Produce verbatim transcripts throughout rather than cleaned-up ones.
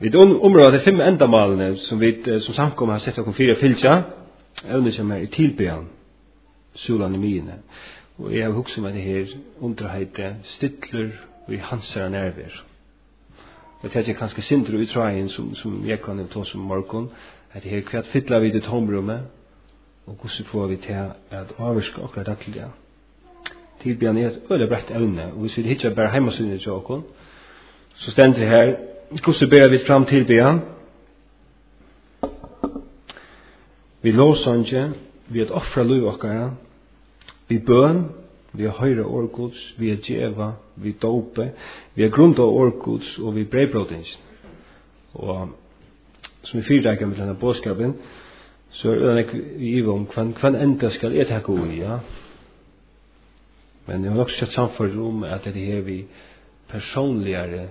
Vi områder de fem endamalene som vi som samkommer har sett oss fire fylkja, evne som er i tilbyan, solan i mine. Og jeg har hukset med det her underheite, stidler og i hansere nerver. Og det er ikke kanskje sindre utreien som, som jeg kan ta som morgon, at det her kvart fytler vi det tomrummet, og hvordan får vi til at avvarske akkurat daglige. Tilbyan er et øyelig bredt evne, og hvis vi hittar bare heimasunnet til oss, så stender det her, hvordan ber vi fram tilbyan? Vi låsanje, vi er et offra liv okkara, vi bøn, vi er høyre årgods, vi er djeva, vi er dope, vi er grunnt av årgods, og vi er brevbrådings. Og som vi fyrdager med denne bådskapen, så er det vi i om hva enda skal jeg takke ui, ja. Men jeg har nok sett samfunnet om at det her vi personligere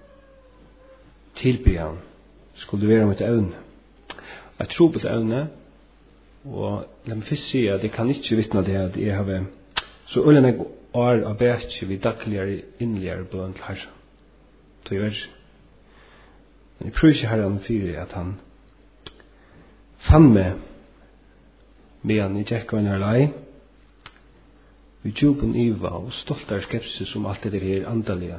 tilbyan skulle være med et evne. Jeg tror på et evne, og la meg først si at jeg kan ikke vittne det at jeg har så øyne jeg år av bætje vi dagligere innligere bøn til Herre. Det er men jeg prøver ikke Herren for at han fann meg med han i tjekk og en lei vi djupen iva og stoltar skepsis som alt det her andalige.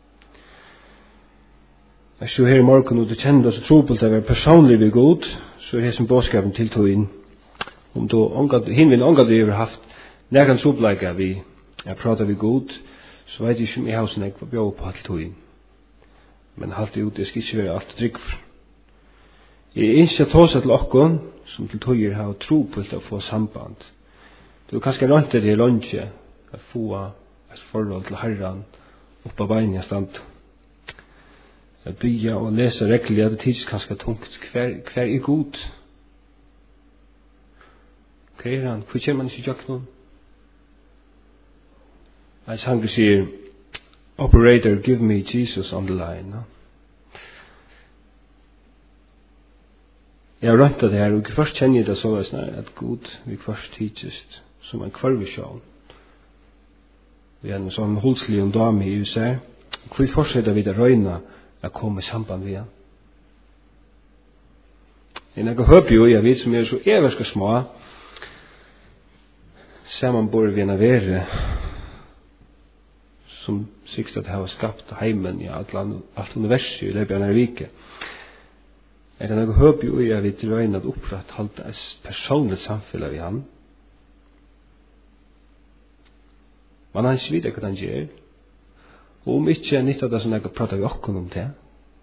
Jeg stod her i morgen og du kjente så trobult å være personlig ved god, så er det som bådskapen til tog inn. Om du hinvinn ångat du har haft nærkant trobleika vi jeg prater ved god, så vet jeg ikke om jeg har sånn jeg var bjør på alt tog inn. Men halt ut, det skal ikke være alt trygg for. Jeg ønsker å ta seg til okkon, som til tog har trobult å få samband. Du kanskje rønt det i lunge, å få et forhold til Herren oppa beina stand. At bya og lese rekkelig at det tids kanskje tungt. Hver, hver er god? Hva er han? Hvor kommer man ikke jakk noen? En sanger sier, Operator, give me Jesus on the line. No? Jeg har rønt det her, og først kjenner jeg det så at god, vi først tidsest som en kvarvisjon. Vi er en sånn holdslig om dame i U S A. Hvor fortsetter vi det røyna å komme i samband med han? En jeg håper jo, jeg vet som er så everske små, sammen bor vi en av være, som sikkert at jeg har skapt heimen i alt, alt universet i løpet av denne vike. Jeg kan håpe jo, jeg vet røyna å opprette alt et personlig samfunn av han. Man har ikke vidt hva han gjør. Og om ikke nytt av det som jeg kan prate vi okkur om det.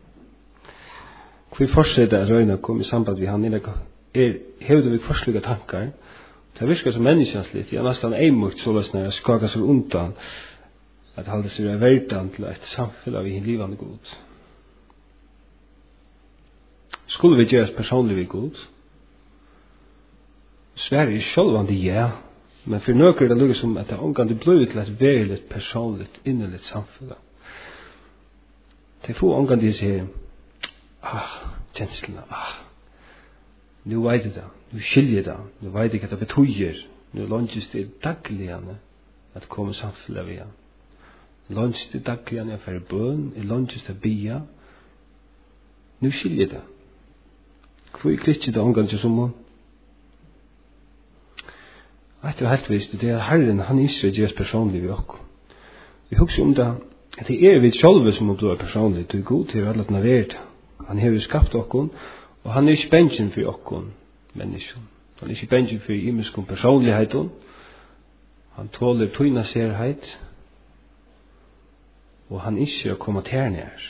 Hvor fortsetter røyna å komme i samband med han, er hevde vi forsluga tankar. Det virker som menneskens litt. Jeg er nesten eimukt så løsner jeg skaka seg undan at halde seg er verdan til et samfunn av i livande god. Skulle vi gjøre oss personlig ved god? Sverige er sjølvande ja. Men for nøkker er det lukket som at det omgående blir til et veldig personligt, innerligt samfunn. Det får omgående de sier, ah, kjenslene, ah, nu vet jeg det, nu skiljer det, nu vet jeg hva det betyr, nu lønnes det dagligene at komme samfunnet via. Lønnes det dagligene for bøn, lønnes det bia, nu skiljer det. Hvor er ikke det omgående som må? Eit er helt visst, det er Herren, han ikke er gjøres personlig ved okkur. Vi husker om det, at det er vi sjálve som må bli personlig, det er god til alle den verden. Han har jo skapt okkur, og han er ikke bensjen for okkur, mennesken. Han er ikke bensjen for imenskun personligheten. Han tåler tøyna serheit, og han ikke er kommet her nær.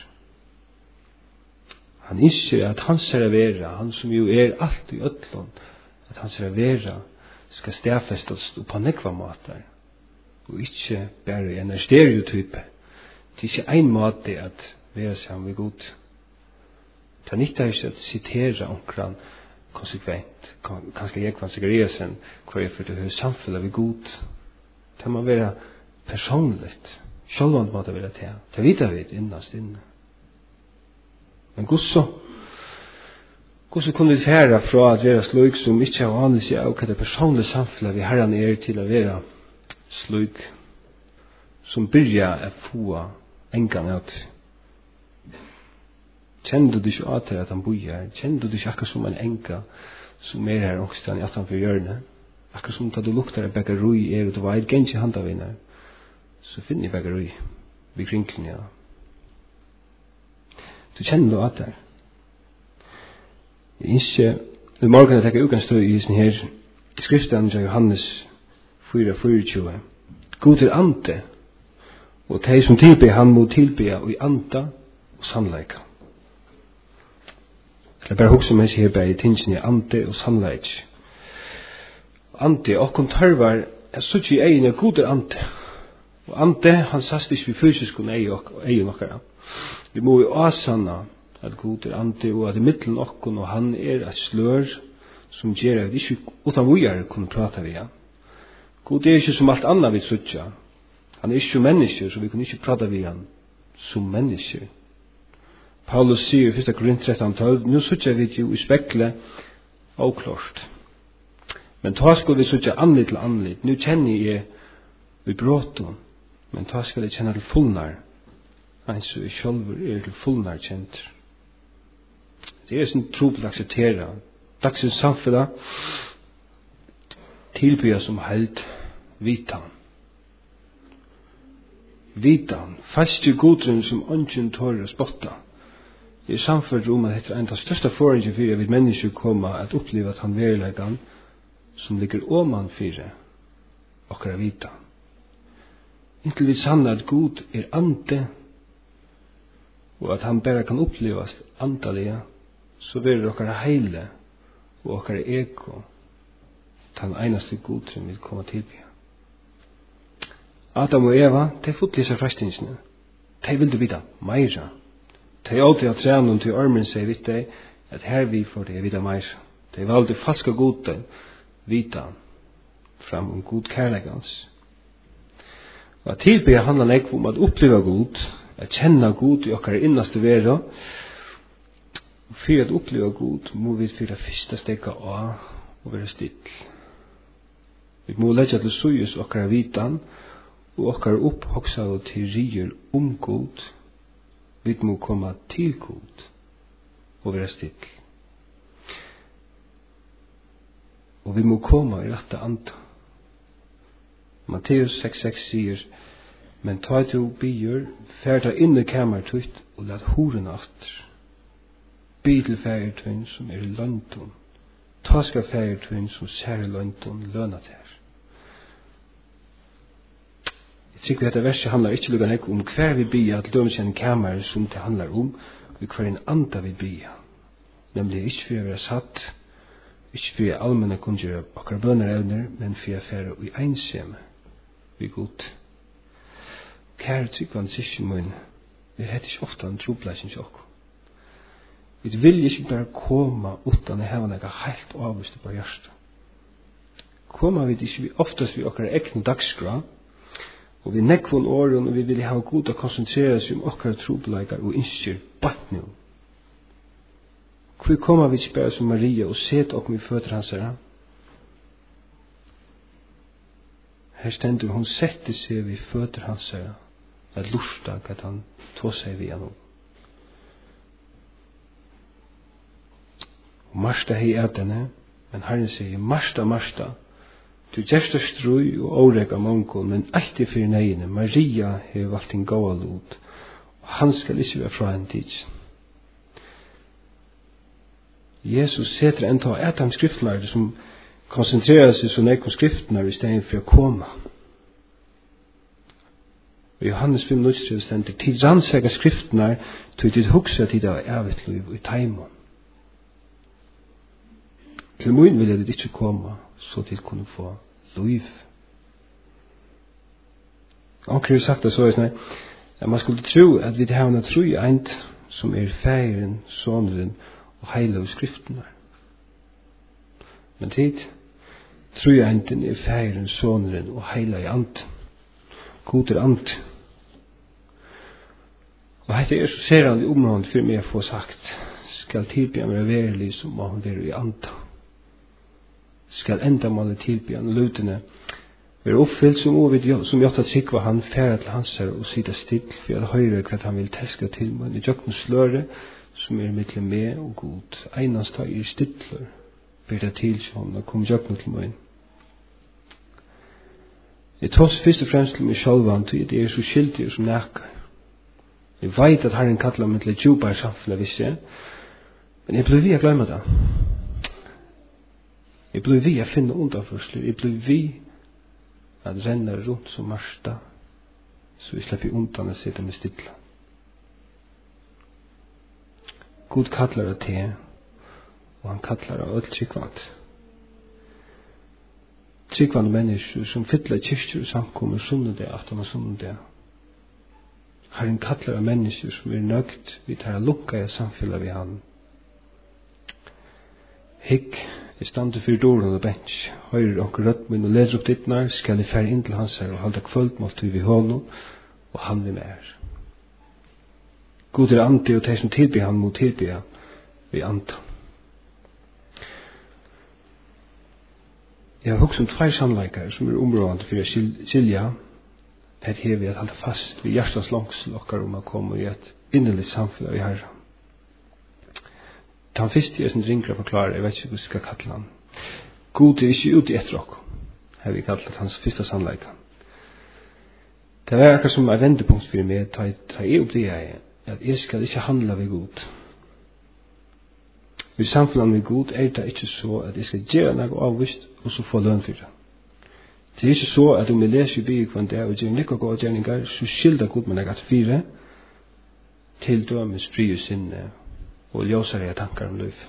Han ikke at han ser vera, han som jo er alt i ødlån, at han ser vera, skal stedfestes på nekva måter, og ikke bare en stereotype. Det er ikke en måte at være sammen med god. Det er ikke ikke at sitere omkring konsekvent. Kanskje jeg kan sikkert sen hva er for det høy samfunnet ved god. Det må være personligt. Sjølvand må det være til. Det vet vi innast inne. Men gusso, hvordan kunne vi fære fra at være slik som ikke har annet seg av hva det personlige samfunnet vi herren er til å være slik som byrja å få en gang at Kjenner du dig ikke at at han bor her? Kjenner du dig ikke akkurat som en enka som er her ångstan i atanfor hjørnet? Akkurat som da du lukter en bagarui er og du veit gengi handavinnar, så finner jeg bagarui vid kringlen, ja. Du kjenner du at her. Jeg innskje, i morgen jeg tenker ukanstøy i sin her skriften av Johannes fire fireogtjúgu. God er ande, og de som tilber han må tilbe og i anda og sannleika. Jeg bare hugsa meg her bare i tingene i ande og sannleik. Ande, og kom tarvar, jeg sutt i egin god er ande. Og ande, han sast ikke vi fysisk og egin okkara. Vi må jo asanna at god er ande, og at i middelen okkon, og han er et slør som gjør at vi ikke utan vujar kunne prata vi han. God er ikke som alt annet vi suttja. Han er ikke menneske, så vi kunne ikke prata vi han som menneske. Paulus sier i første Korint tretton tolv, nu suttja vi jo i spekle og klart. Men ta skal vi suttja anlit til anlit. Nu kjenner jeg vi bråton, men ta skal jeg kjenne til fullnar. Eins og jeg sjálfur er til fullnar kjent. Det er sin tro på å akseptera. Dagsens samfunnet tilbyr som held vitan. Vitan, falske godrun som ønsken tårer å spotta. Jeg er samfunnet om at dette er en av største forringen for at vi mennesker kommer at oppleve at han verilegan som ligger oman fire okkara vita. Inntil vi sanna at God er ande og at han bare kan opplevast andalega, så verir okkara heile og okkara ego den einaste God som vil komme tilby. Adam og Eva, de fotlisa frestingsene. De vil du vita meira. De ålte av trænum til ormen seg vidt deg at her vi får det vita meira. De valgte falska gode vita fram om god kærlegans. Og at tilby handlar nekv om at oppleva god, at kjenna god i okkara innaste vera. Og for at oppleva god må vi fyrir fyrsta stekka av og vera still. Vi må leggja til suyus okkara vitan og okkara opphoksaðu til rier om god. Vi må koma til god og vera still. Og vi må koma i rette anda. Matteus seks seks sier, men ta til bier, ferda inn i kamer tutt og lat horen aftur. Bi til færtun som er i London. Ta skal færtun som ser i London løna til. Jeg tykker at dette verset handler ikke lukkan ekko om hver vi bia til dømes en kamer som det handler om, og hver en anda vi bia. Nemlig ikke for å være satt, ikke for å allmenne kunngjøre okkar bønnerevner, men for å fære i einsame vi god. Kære tryggvann sysken min, vi heter ikke ofta en troblasjen til okkur. Vi vil ikke bare koma utan å heva nega heilt avvist på hjertet. Koma vi ikke oftast vi okkar ekne dagskra, og vi nekvån åren, og vi vil ha god å konsentrere seg om okkar troblasjer og innskjer batt nu. Hvor kommer vi ikke bare som Maria og set okkur i føtter hans herra? Her stendur hun sette seg vi føtter hans herra, at lusta at han tog seg vi han. Og Marsta hei etene, men Herren sier, Marsta, Marsta, du gjersta strui og årega mongol, men alltid fyrir negine, Maria hei valgt en gåa lot, og han skal ikke være fra en tids. Jesus setter en tag et av skriftlærde som konsentrerer seg så nek om skriftene i stedet for å komme. Og Johannes fem nødstrid stender til rannsæga skriftene til ditt hugsa tid av evet liv i taimon. Til mun vil jeg det ikke komme så til kunne få liv. Anker har sagt det så er sånn at man skulle tro at vi har en tro eint som er feiren, sonren og heila av skriftene. Men tid, tror jeg enten er feiren, sonren og heila i ant. God er ant. Og dette er så ser han i området for meg å få sagt, skal tilby han være verlig, så må han være i anta. Skal enda måle tilby han løtene være oppfyllt som ovid, som gjør at sikva han færa til hans her og sida still, for at høyre hva han vil teska til, men i jøkken sløre, som er mellom meg og Gud. Einast da er stidler, ber det til som og kom jøkken til meg. Jeg tås først og fremst til meg sjálvan, til det er så skyldig som nækker. Jeg vet at Herren kallar meg til et djupere samfunn, hvis jeg, men jeg blir vi å glemme det. Jeg blir vi å finne undanførsler, jeg blir vi at renne rundt som Marsta, så vi slipper undan å sitte med stidler. Gud kallar det til, og han kallar det alt tryggvand. Tryggvand mennesker som fyller kyrkjer og samkommer sunnedag, aftan og sunnedag. Herren kallar det mennesker som er nøgt vi tar lukka i samfunnet vi han. Hikk, jeg stande for dåren og bench, høyrer onker rødt min og leder opp dittnar, skal jeg fære inn til hans her og halda kvöldmåltid vi hånden, og han vi mer. God er ande, og de som tilbyr han må tilbyr vi ande. Jeg har hugsa om tvær sannleikar som er områdende for å skilja at her vi at halda fast vi hjertans langsel okkar om å komme i et innerlig samfunn i Herren. Den første er som ringer å forklare, jeg vet ikke hva jeg skal kalle han. God er ikke ute etter okkur, har vi kallet hans første sannleikar. Det var akkurat som en vendepunkt for meg, da jeg opp det jeg at jeg skal ikke handla ved Gud. I samfunnet med Gud er det ikke så at jeg skal gjøre noe avvist og så få lønn for det. Det er ikke så at om jeg leser i bygg kvann det og gjør noe gode gjerninger, så skilder Gud med noe fire til dømes fri og sinne og ljøsere jeg tankar om liv.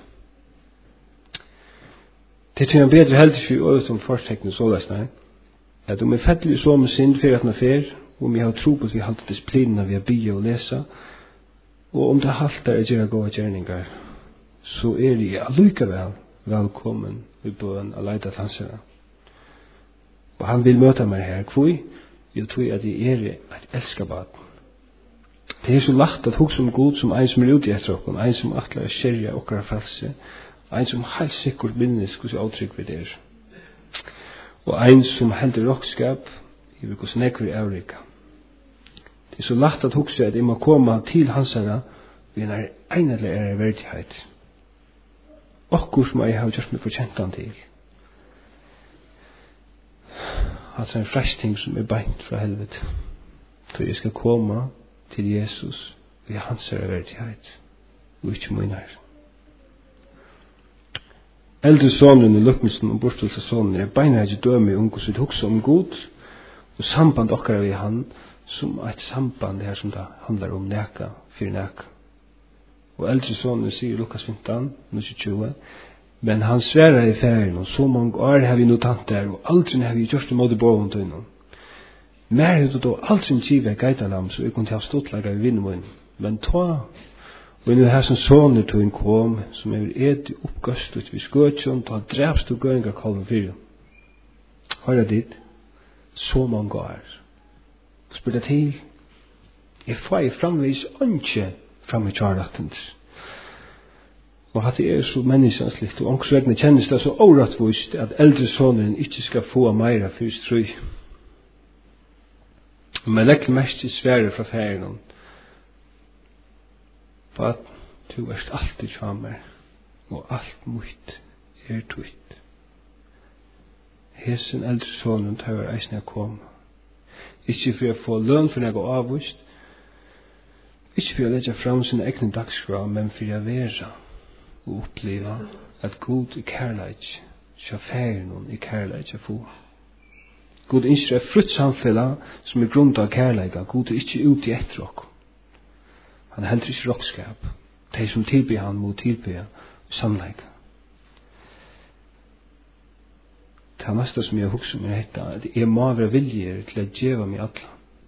Det er en bedre heldig for å øve om forstekne såløsene, at om jeg fettelig så med synd for at den er fer, om jeg har tro på at vi har hatt disiplinene vi har bygget og lese, og om det halter er gjøre gode gjerninger, så er jeg allikevel velkommen i bøen og leide til hans herre. Og han vil møte meg her. Hvor? Jeg tror at jeg er et elskabad. Det er så lagt at hugsa om Gud som en som er ute etter okken, en som atler skjerja okkar frelse, en som helt sikkert minnes hos avtrykk vi der, og en som heldur rokkskap i hos nekver avrika. Det er så lagt at hugsa at jeg må komme til hans herre ved en einelig er verdighet. Okkur som jeg har gjort meg forkjentan til. Altså en frelsting som er beint fra helvete. Så jeg skal komme til Jesus ved hans herre verdighet, og ikke min her. Eldre sonen i lukkelsen og bortstelse sonen er beina ikke døme om hvordan vi hugsa om Gud, og samband okkar ved han som et samband her som det handler om neka for neka. Og eldre sonen sier Lukas femten, tjue, men han sværer i ferien, og så mange år har vi notant der, og aldri har vi gjort det måte boven til henne. Mer er det da aldri givet geitalam, så vi kunne ha stortlaga i vinnmån. Men ta, og nu her som soner til en kom, som er ed oppgøst ut vi skøtjon, ta drepst og gøynga kalven fyrir. Høyra dit, så mange år. Spør det til, jeg fai framvis ønske fram i kjarattens. Og at det er så menneskenslikt, og ångsvegne kjennes det så årettvist at eldre sonen ikke skal få meira fyrst tru. Men legger mest i svære fra ferien, på at du erst alltid kjammer, og alt mutt er tutt. Hesen eldre sonen tar eisne kom. Ikke for å få lønn for noe avvist, ikke for å legge fram sin egen dagskrav, men for å være og oppleve at Gud er kærleik, sjåføren er kærleik å få. Gud ønsker et frutt samfunn som er grunnt av kærleik. Gud er ikke ute i etter oss. Han heldur ikke rokkskap. De som tilbyr han må tilbyr samleik. Det er mest som jeg husker med dette, at jeg må være vilje til å gjøre meg alle.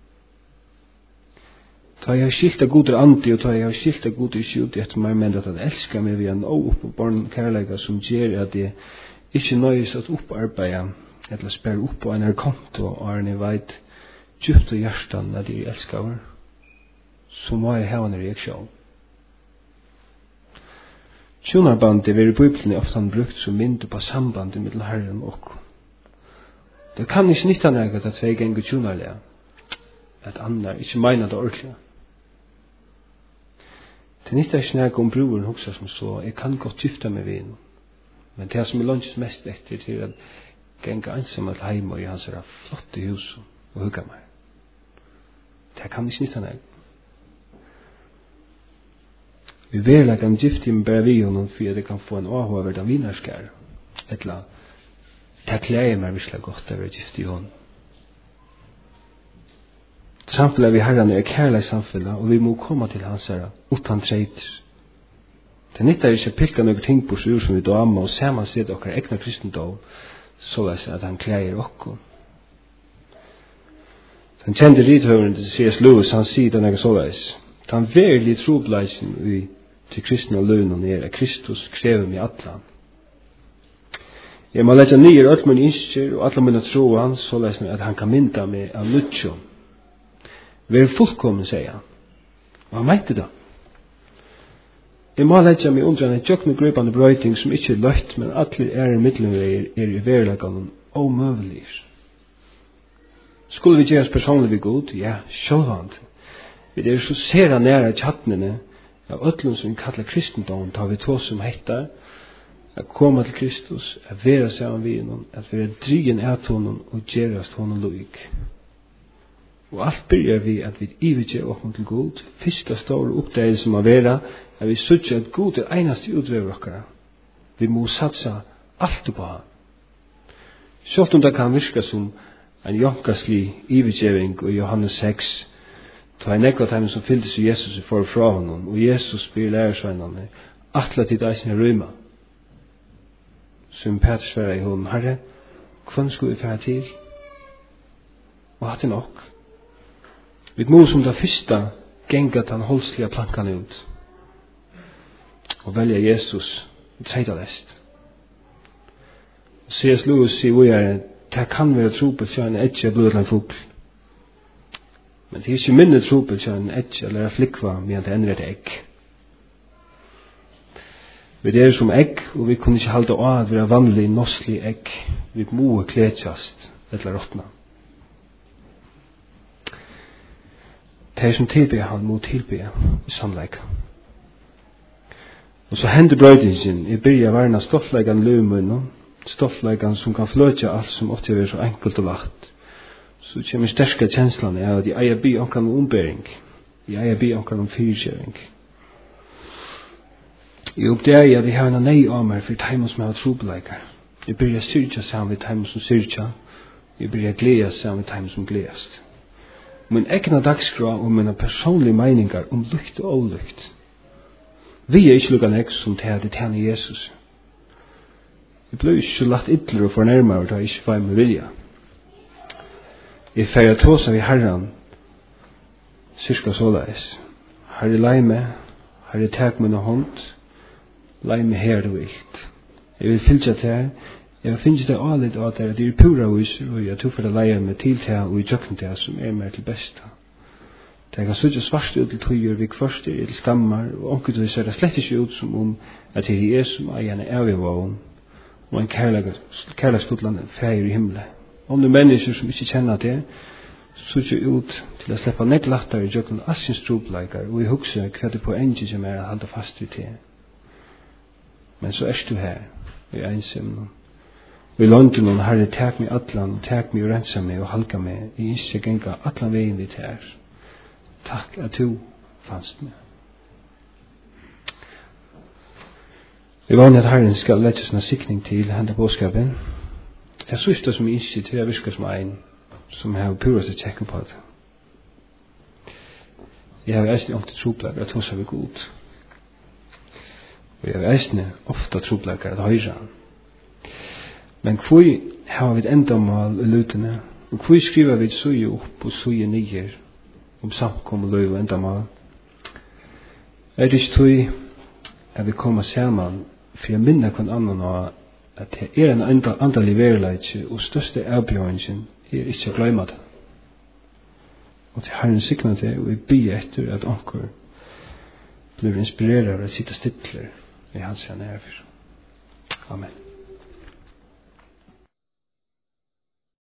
Da jeg har skilt av god er andi, og da jeg har skilt av god er ikke ute etter meg, men at han elsker meg ved en oppbarn kærleik som gjør at jeg ikke nøyes at opparbeide, eller spør opp på en her konto, og er en veit djupt av hjertan at jeg elsker over, så må jeg ha en reaksjon. Tjonarbandet er i Bibelen ofte brukt som mynd på sambandet mellom Herren og oss. Det kan ikke nytta nægget at vi ganger tjonarlega, at andre ikke mener det ordentlig. Det er ikke snakk om broren hoksa som så, jeg kan godt gifta meg ved henne. Men det som er lunches mest etter til at genga ensam at heim og i hans er flotte hus og hugga meg. Det kan ikke nytta nek. Vi verleg kan gifta meg bare vi honom for at jeg kan få en avhåverda vinarskær. Etla, det klæger meg virkelig godt å være gifta i honom. Samfunnet vi herran er kærlig samfunnet, og vi må komme til hans herra utan treiter. Det nyttar ikke pilka noen ting på sur som vi dama og saman sted okkar egna kristendom, så at han klæger okko. Den kjente rithøveren til C S Lewis, han sier den ega såleis. Den verlige trobleisen vi til kristne og løvnen er at Kristus krever meg atlan. Jeg må letja nyer alt min innskjer og atlan min tro han, såleis at han kan mynda meg av lutsjo. Vi er fullkommen, sier han. Og han mente det. Jeg må letja meg under en tjøkne grøpande brøyting som ikke er løtt, men atler er i middelveier er i verleggene omøvelige. Skulle vi gjøre oss personlig ved god? Ja, sjølvand. Vi er så sera nære tjattnene av ødlun som vi kallar kristendom, tar vi to som hettar, at komme til Kristus, at være sammen ved honom, at være drygen av honom og gjerast honom loik. Og alt byrjar vi at vi iverkje okkom til god. Fyrsta store oppdagelse som må være at vi sutja at god er einast i utvever okkara. Vi må satsa alt på han. Sjått om det kan virka som en jonkaslig iverkjeving i Johannes seks, ta en ekva time som fylltes i Jesus for fra honom, og Jesus blir lærersveinane, atla til deisne røyma. Som Peter sverra i honom, Herre, hvem skulle vi færa til? Og hatt er nok. Vi må som det første genga den holdslige plankan ut og velja Jesus i tredje lest. C S Lewis sier vi er det kan være trupel til en edge blod til en fugl. Men det er ikke minne trupel til en edge eller en flikva medan det ender et egg. Vi er som egg og vi kunne ikke halde av at vi er vanlig norslig egg. Vi må kletjast eller råtna. Det som tilber han må tilbe i samleika. Og så hender brøydingen i byrja varna stoffleikan løvmunnen, stoffleikan som kan fløtja alt som ofte er så enkelt og lagt. Så kommer sterska kjenslan av at jeg eier by omkran om ombering, jeg eier by omkran om fyrkjøring. Jeg oppdager at jeg har en nei av meg for teimon som har trobeleikar. Jeg byrja syrja sammen med teimon som syrja, jeg byrja gleda sammen med teimon som gledast. Min egna dagskra og mine personlige meiningar om lukt og olukt. Vi er ikke lukkan ek som til at det tjener Jesus. Jeg ble ikke så lagt ytler og fornærmere da jeg ikke var med vilja. Jeg feirer tås av i Herren, cirka såleis. Herre leime, Herre tak min hånd, leime her du vilt. Jeg vil fylja til her, jeg vil finne det alit av at det er pura viser, og jeg tror for det leie meg til til og i tjøkken til som er mer til besta. Det kan sutja svart ut til tøyer, vi kvørster, til skammar, og omkut vi ser det slett ikke ut som om at det er som eierne er vi vågen, og en kærleksfotland feir i himmelen. Om det er mennesker som ikke kjenner det, sutja ut til å slippe nekk lattar i tjøkken assins trobleikar, og i hugsa hva det poenget som er å halda fast vid det. Men så er du her, og jeg ensam. Og i London, Herre, tak meg atlan, tak meg og rensa meg og halka meg, i ikke genga atlan veien vidt her. Takk at du fannst meg. Jeg vann at Herren skal lette sånne sikning til henne bådskapen. Det er sørste som ikke til å virke som en som har pura seg tjekken på det. Jeg har eisne ofte troplager at hos har vi god. Og jeg har eisne ofte troplager at høyre. Men hvor har vi enda mal i lutene? Og hvor skriver vi søye opp og søye nye om samkom og løy og enda mal? Er det ikke tøy at vi kommer sammen for jeg minner hver annan av at det er en andelig verleitje og største avbjørningen er ikke å glemme det. Og til Herren sikna det og vi byr etter at onker blir inspireret av å sitte stidler i hans nærvær. Amen.